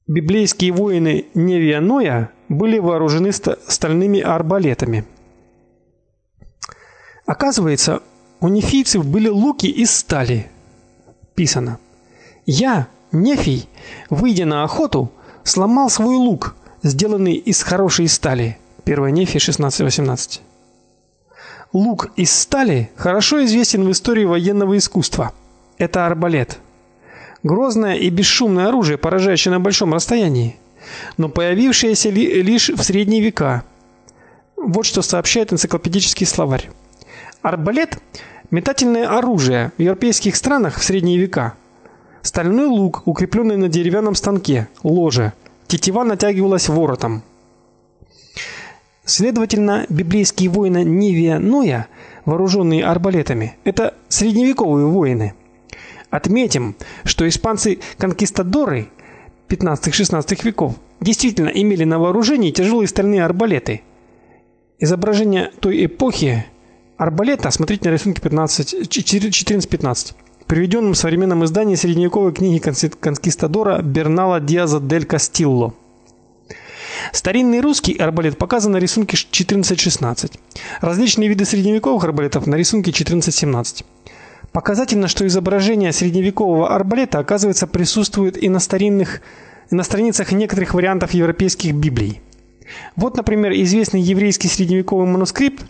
Библейские воины Невия Ноя были вооружены стальными арбалетами. Оказывается, у нефийцев были луки из стали. Писано: "Я, Нефий, выйдя на охоту, сломал свой лук, сделанный из хорошей стали". 1 Нефия 16:18. Лук из стали хорошо известен в истории военного искусства. Это арбалет. Грозное и бесшумное оружие, поражающее на большом расстоянии, но появившееся лишь в средние века. Вот что сообщает энциклопедический словарь. Арбалет метательное оружие в европейских странах в средние века. Стальной лук, укрепленный на деревянном станке, ложе. Тетива натягивалась воротом. Следовательно, библейские воины Невия Ноя, вооруженные арбалетами, это средневековые воины. Отметим, что испанцы-конкистадоры 15-16 веков действительно имели на вооружении тяжелые стальные арбалеты. Изображение той эпохи арбалета смотрите на рисунке 14-15, приведенном в современном издании средневековой книги конкистадора Бернала Диаза дель Кастилло. Старинный русский арбалет показан на рисунке 14-16. Различные виды средневековых арбалетов на рисунке 14-17. Показательно, что изображение средневекового арбалета, оказывается, присутствует и на страницах некоторых вариантов европейских библий. Вот, например, известный еврейский средневековый манускрипт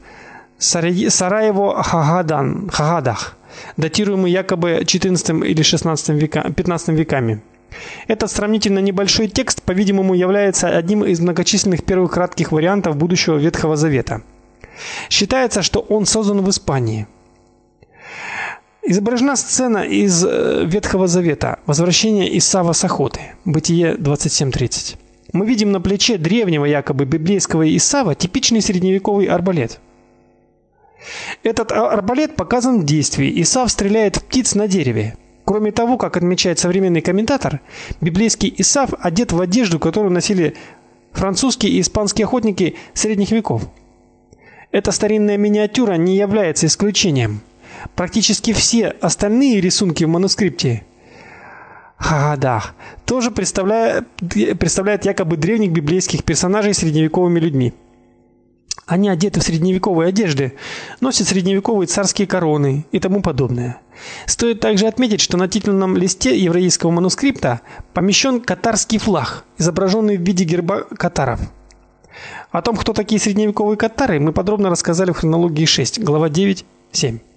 Сараево-Хагадах, датируемый якобы XIV или XV веками. Этот сравнительно небольшой текст, по-видимому, является одним из многочисленных первых кратких вариантов будущего Ветхого Завета. Считается, что он создан в Испании. Изображена сцена из Ветхого Завета: возвращение Исава с охоты. Бытие 27:30. Мы видим на плече древнего якобы библейского Исава типичный средневековый арбалет. Этот арбалет показан в действии. Исав стреляет в птиц на дереве. Кроме того, как отмечает современный комментатор, библейский Исав одет в одежду, которую носили французские и испанские охотники средних веков. Эта старинная миниатюра не является исключением. Практически все остальные рисунки в манускрипте Хагадах тоже представляют якобы древних библейских персонажей средневековыми людьми. Они одеты в средневековые одежды, носят средневековые царские короны и тому подобное. Стоит также отметить, что на титульном листе еврейского манускрипта помещен катарский флаг, изображенный в виде герба катаров. О том, кто такие средневековые катары, мы подробно рассказали в хронологии 6, глава 9-7.